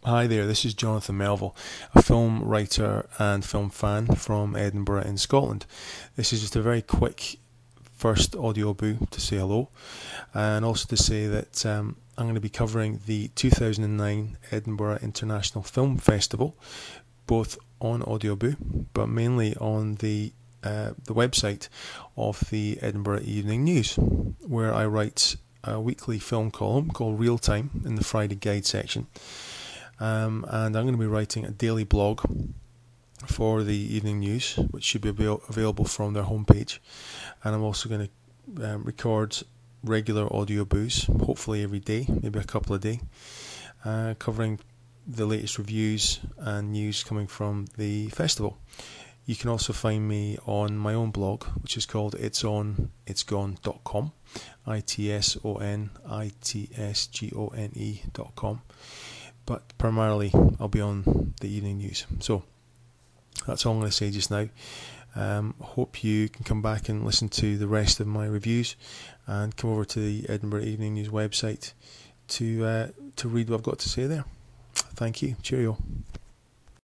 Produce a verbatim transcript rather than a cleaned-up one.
Hi there, this is Jonathan Melville, a film writer and film fan from Edinburgh in Scotland. This is just a very quick first audio boo to say hello, and also to say that um, I'm going to be covering the two thousand nine Edinburgh International Film Festival, both on audio boo, but mainly on the uh, the website of the Edinburgh Evening News, where I write a weekly film column called Real Time in the Friday Guide section. Um, and I'm going to be writing a daily blog for the Evening News, which should be avail- available from their homepage. And I'm also going to um, record regular audio boos, hopefully every day, maybe a couple a day, uh, covering the latest reviews and news coming from the festival. You can also find me on my own blog, which is called its on its gone dot com, I T S O N I T S G O N E dot com. But primarily I'll be on the Evening News. So that's all I'm going to say just now. Um, hope you can come back and listen to the rest of my reviews, and come over to the Edinburgh Evening News website to uh, to read what I've got to say there. Thank you. Cheerio.